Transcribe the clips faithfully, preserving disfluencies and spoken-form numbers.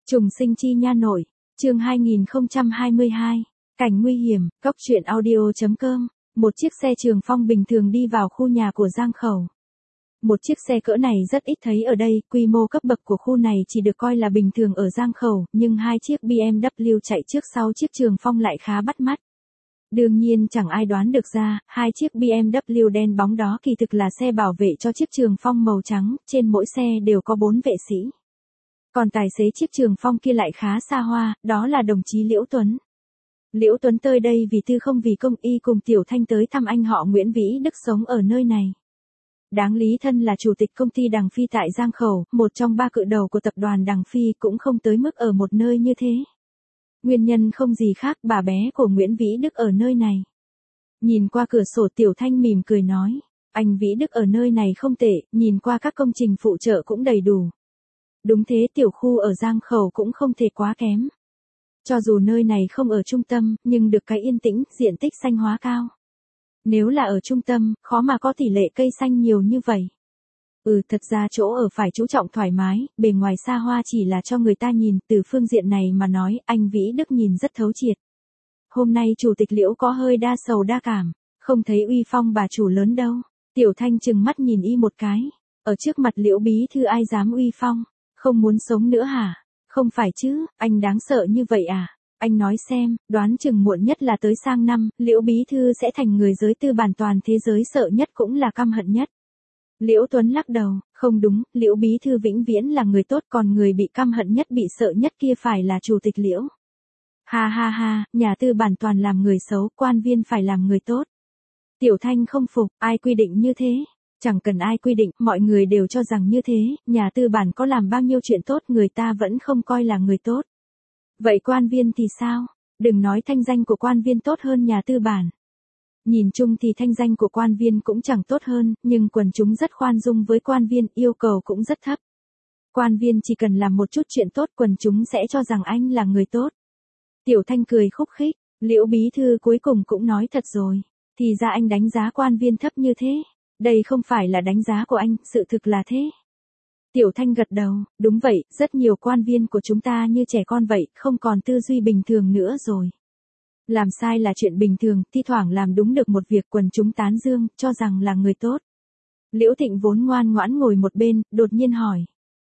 Trùng sinh chi nha nội, chương hai nghìn không trăm hai mươi hai, cảnh nguy hiểm, góc truyện audio.com, một chiếc xe Trường Phong bình thường đi vào khu nhà của Giang Khẩu. Một chiếc xe cỡ này rất ít thấy ở đây, quy mô cấp bậc của khu này chỉ được coi là bình thường ở Giang Khẩu, nhưng hai chiếc bê em vê chạy trước sau chiếc Trường Phong lại khá bắt mắt. Đương nhiên chẳng ai đoán được ra, hai chiếc bê em vê đen bóng đó kỳ thực là xe bảo vệ cho chiếc Trường Phong màu trắng, trên mỗi xe đều có bốn vệ sĩ. Còn tài xế chiếc Trường Phong kia lại khá xa hoa, đó là đồng chí Liễu Tuấn. Liễu Tuấn tới đây vì tư không vì công, y cùng Tiểu Thanh tới thăm anh họ Nguyễn Vĩ Đức sống ở nơi này. Đáng lý thân là chủ tịch công ty Đằng Phi tại Giang Khẩu, một trong ba cự đầu của tập đoàn Đằng Phi cũng không tới mức ở một nơi như thế. Nguyên nhân không gì khác, bà bé của Nguyễn Vĩ Đức ở nơi này. Nhìn qua cửa sổ Tiểu Thanh mỉm cười nói, anh Vĩ Đức ở nơi này không tệ, nhìn qua các công trình phụ trợ cũng đầy đủ. Đúng thế, tiểu khu ở Giang Khẩu cũng không thể quá kém. Cho dù nơi này không ở trung tâm, nhưng được cái yên tĩnh, diện tích xanh hóa cao. Nếu là ở trung tâm, khó mà có tỷ lệ cây xanh nhiều như vậy. Ừ, thật ra chỗ ở phải chú trọng thoải mái, bề ngoài xa hoa chỉ là cho người ta nhìn, từ phương diện này mà nói, anh Vĩ Đức nhìn rất thấu triệt. Hôm nay chủ tịch Liễu có hơi đa sầu đa cảm, không thấy uy phong bà chủ lớn đâu. Tiểu Thanh chừng mắt nhìn y một cái, ở trước mặt Liễu bí thư ai dám uy phong. Không muốn sống nữa hả? Không phải chứ, anh đáng sợ như vậy à? Anh nói xem, đoán chừng muộn nhất là tới sang năm, Liễu bí thư sẽ thành người giới tư bản toàn thế giới sợ nhất cũng là căm hận nhất. Liễu Tuấn lắc đầu, không đúng, Liễu bí thư vĩnh viễn là người tốt, còn người bị căm hận nhất bị sợ nhất kia phải là chủ tịch Liễu. Ha ha ha, nhà tư bản toàn làm người xấu, quan viên phải làm người tốt. Tiểu Thanh không phục, ai quy định như thế? Chẳng cần ai quy định, mọi người đều cho rằng như thế, nhà tư bản có làm bao nhiêu chuyện tốt người ta vẫn không coi là người tốt. Vậy quan viên thì sao? Đừng nói thanh danh của quan viên tốt hơn nhà tư bản. Nhìn chung thì thanh danh của quan viên cũng chẳng tốt hơn, nhưng quần chúng rất khoan dung với quan viên, yêu cầu cũng rất thấp. Quan viên chỉ cần làm một chút chuyện tốt quần chúng sẽ cho rằng anh là người tốt. Tiểu Thanh cười khúc khích, Liễu bí thư cuối cùng cũng nói thật rồi, thì ra anh đánh giá quan viên thấp như thế. Đây không phải là đánh giá của anh, sự thực là thế. Tiểu Thanh gật đầu, đúng vậy, rất nhiều quan viên của chúng ta như trẻ con vậy, không còn tư duy bình thường nữa rồi. Làm sai là chuyện bình thường, thi thoảng làm đúng được một việc quần chúng tán dương, cho rằng là người tốt. Liễu Thịnh vốn ngoan ngoãn ngồi một bên, đột nhiên hỏi.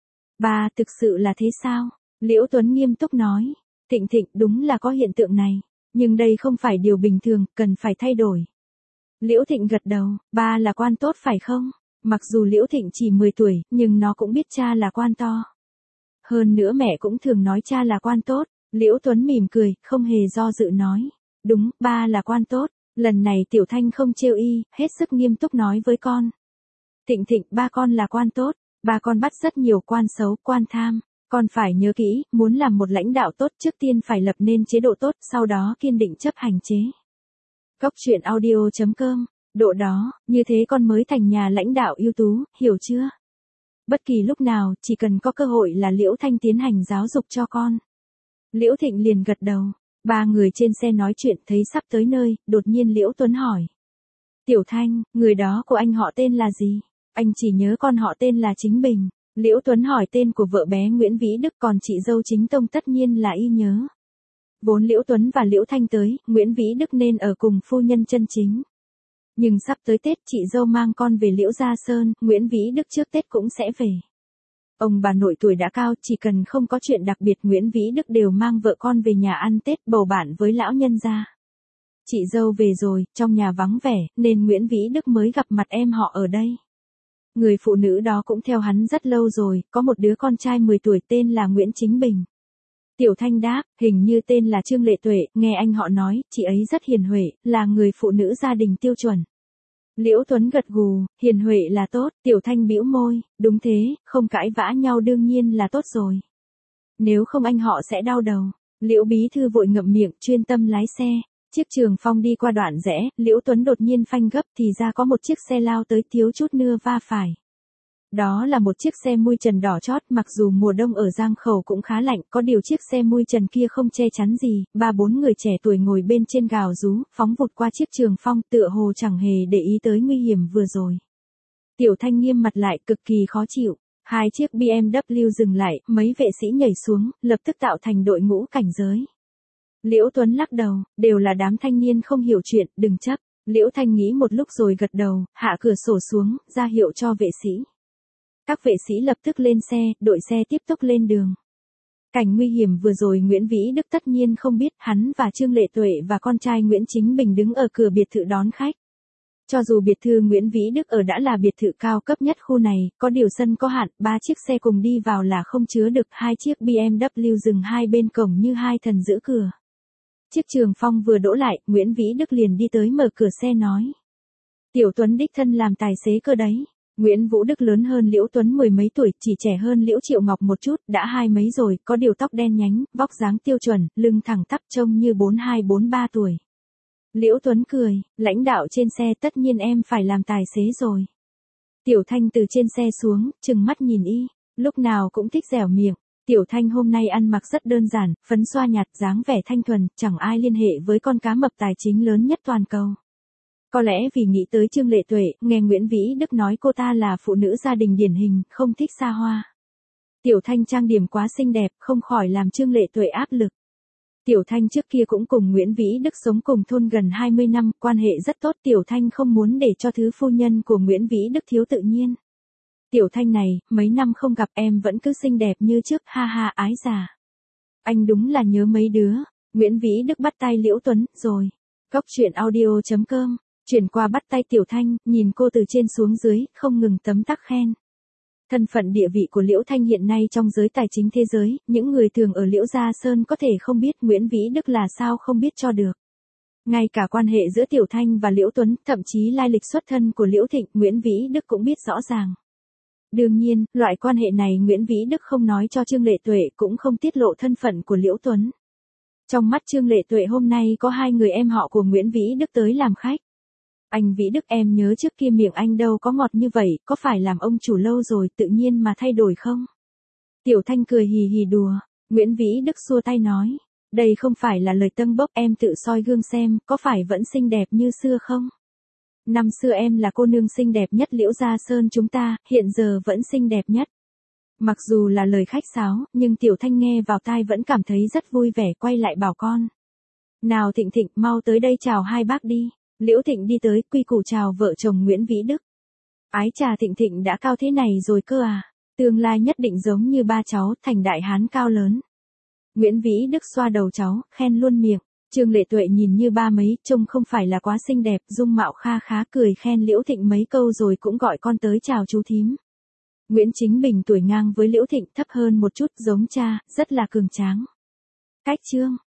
Bà, thực sự là thế sao? Liễu Tuấn nghiêm túc nói. Thịnh Thịnh, đúng là có hiện tượng này. Nhưng đây không phải điều bình thường, cần phải thay đổi. Liễu Thịnh gật đầu, ba là quan tốt phải không? Mặc dù Liễu Thịnh chỉ mười tuổi, nhưng nó cũng biết cha là quan to. Hơn nữa mẹ cũng thường nói cha là quan tốt. Liễu Tuấn mỉm cười, không hề do dự nói. Đúng, ba là quan tốt. Lần này Tiểu Thanh không trêu y, hết sức nghiêm túc nói với con. Thịnh Thịnh, ba con là quan tốt. Ba con bắt rất nhiều quan xấu, quan tham. Con phải nhớ kỹ, muốn làm một lãnh đạo tốt trước tiên phải lập nên chế độ tốt, sau đó kiên định chấp hành chế. Góc truyện audio.com, độ đó, như thế con mới thành nhà lãnh đạo ưu tú, hiểu chưa? Bất kỳ lúc nào, chỉ cần có cơ hội là Liễu Thanh tiến hành giáo dục cho con. Liễu Thịnh liền gật đầu, ba người trên xe nói chuyện thấy sắp tới nơi, đột nhiên Liễu Tuấn hỏi. Tiểu Thanh, người đó của anh họ tên là gì? Anh chỉ nhớ con họ tên là Chính Bình. Liễu Tuấn hỏi tên của vợ bé Nguyễn Vĩ Đức, còn chị dâu Chính Tông tất nhiên là y nhớ. Vốn Liễu Tuấn và Liễu Thanh tới, Nguyễn Vĩ Đức nên ở cùng phu nhân chân chính. Nhưng sắp tới Tết chị dâu mang con về Liễu Gia Sơn, Nguyễn Vĩ Đức trước Tết cũng sẽ về. Ông bà nội tuổi đã cao, chỉ cần không có chuyện đặc biệt Nguyễn Vĩ Đức đều mang vợ con về nhà ăn Tết bầu bạn với lão nhân gia. Chị dâu về rồi, trong nhà vắng vẻ, nên Nguyễn Vĩ Đức mới gặp mặt em họ ở đây. Người phụ nữ đó cũng theo hắn rất lâu rồi, có một đứa con trai mười tuổi tên là Nguyễn Chính Bình. Tiểu Thanh đáp, hình như tên là Trương Lệ Tuệ, nghe anh họ nói, chị ấy rất hiền huệ, là người phụ nữ gia đình tiêu chuẩn. Liễu Tuấn gật gù, hiền huệ là tốt, Tiểu Thanh bĩu môi, đúng thế, không cãi vã nhau đương nhiên là tốt rồi. Nếu không anh họ sẽ đau đầu. Liễu bí thư vội ngậm miệng, chuyên tâm lái xe. Chiếc Trường Phong đi qua đoạn rẽ, Liễu Tuấn đột nhiên phanh gấp thì ra có một chiếc xe lao tới thiếu chút nữa va phải. Đó là một chiếc xe mui trần đỏ chót, mặc dù mùa đông ở Giang Khẩu cũng khá lạnh, có điều chiếc xe mui trần kia không che chắn gì, ba bốn người trẻ tuổi ngồi bên trên gào rú, phóng vụt qua chiếc Trường Phong, tựa hồ chẳng hề để ý tới nguy hiểm vừa rồi. Tiểu Thanh nghiêm mặt lại, cực kỳ khó chịu, Hai chiếc bê em vê dừng lại, mấy vệ sĩ nhảy xuống, lập tức tạo thành đội ngũ cảnh giới. Liễu Tuấn lắc đầu, đều là đám thanh niên không hiểu chuyện, đừng chấp. Liễu Thanh nghĩ một lúc rồi gật đầu, hạ cửa sổ xuống, ra hiệu cho vệ sĩ. Các vệ sĩ lập tức lên xe, đội xe tiếp tục lên đường. Cảnh nguy hiểm vừa rồi Nguyễn Vĩ Đức tất nhiên không biết, hắn và Trương Lệ Tuệ và con trai Nguyễn Chính Bình đứng ở cửa biệt thự đón khách. Cho dù biệt thự Nguyễn Vĩ Đức ở đã là biệt thự cao cấp nhất khu này, có điều sân có hạn, ba chiếc xe cùng đi vào là không chứa được, hai chiếc bê em vê dừng hai bên cổng như hai thần giữ cửa. Chiếc Trường Phong vừa đỗ lại, Nguyễn Vĩ Đức liền đi tới mở cửa xe nói. Tiểu Tuấn đích thân làm tài xế cơ đấy. Nguyễn Vũ Đức lớn hơn Liễu Tuấn mười mấy tuổi, chỉ trẻ hơn Liễu Triệu Ngọc một chút, đã hai mấy rồi, có điều tóc đen nhánh, vóc dáng tiêu chuẩn, lưng thẳng tắp trông như bốn hai bốn ba tuổi. Liễu Tuấn cười, lãnh đạo trên xe tất nhiên em phải làm tài xế rồi. Tiểu Thanh từ trên xe xuống, trừng mắt nhìn y, lúc nào cũng thích dẻo miệng. Tiểu Thanh hôm nay ăn mặc rất đơn giản, phấn xoa nhạt, dáng vẻ thanh thuần, chẳng ai liên hệ với con cá mập tài chính lớn nhất toàn cầu. Có lẽ vì nghĩ tới Trương Lệ Tuệ, nghe Nguyễn Vĩ Đức nói cô ta là phụ nữ gia đình điển hình, không thích xa hoa. Tiểu Thanh trang điểm quá xinh đẹp, không khỏi làm Trương Lệ Tuệ áp lực. Tiểu Thanh trước kia cũng cùng Nguyễn Vĩ Đức sống cùng thôn gần hai mươi năm, quan hệ rất tốt. Tiểu Thanh không muốn để cho thứ phu nhân của Nguyễn Vĩ Đức thiếu tự nhiên. Tiểu Thanh này, mấy năm không gặp em vẫn cứ xinh đẹp như trước, ha ha ái già. Anh đúng là nhớ mấy đứa. Nguyễn Vĩ Đức bắt tay Liễu Tuấn, rồi. Góc truyện audio chấm com, chuyển qua bắt tay Tiểu Thanh, nhìn cô từ trên xuống dưới, không ngừng tấm tắc khen. Thân phận địa vị của Liễu Thanh hiện nay trong giới tài chính thế giới, những người thường ở Liễu Gia Sơn có thể không biết, Nguyễn Vĩ Đức là sao không biết cho được. Ngay cả quan hệ giữa Tiểu Thanh và Liễu Tuấn, thậm chí lai lịch xuất thân của Liễu Thịnh, Nguyễn Vĩ Đức cũng biết rõ ràng. Đương nhiên, loại quan hệ này Nguyễn Vĩ Đức không nói cho Trương Lệ Tuệ, cũng không tiết lộ thân phận của Liễu Tuấn. Trong mắt Trương Lệ Tuệ hôm nay có hai người em họ của Nguyễn Vĩ Đức tới làm khách. Anh Vĩ Đức, em nhớ trước kia miệng anh đâu có ngọt như vậy, có phải làm ông chủ lâu rồi tự nhiên mà thay đổi không? Tiểu Thanh cười hì hì đùa, Nguyễn Vĩ Đức xua tay nói, đây không phải là lời tâng bốc, em tự soi gương xem, có phải vẫn xinh đẹp như xưa không? Năm xưa em là cô nương xinh đẹp nhất Liễu Gia Sơn chúng ta, hiện giờ vẫn xinh đẹp nhất. Mặc dù là lời khách sáo, nhưng Tiểu Thanh nghe vào tai vẫn cảm thấy rất vui vẻ, quay lại bảo con. Nào Thịnh Thịnh, mau tới đây chào hai bác đi. Liễu Thịnh đi tới, quy củ chào vợ chồng Nguyễn Vĩ Đức. Ái chà, Thịnh Thịnh đã cao thế này rồi cơ à, tương lai nhất định giống như ba cháu, thành đại hán cao lớn. Nguyễn Vĩ Đức xoa đầu cháu, khen luôn miệng. Trương Lệ Tuệ nhìn như ba mấy, trông không phải là quá xinh đẹp, dung mạo kha khá, cười khen Liễu Thịnh mấy câu rồi cũng gọi con tới chào chú thím. Nguyễn Chính Bình tuổi ngang với Liễu Thịnh, thấp hơn một chút, giống cha, rất là cường tráng. Cách chương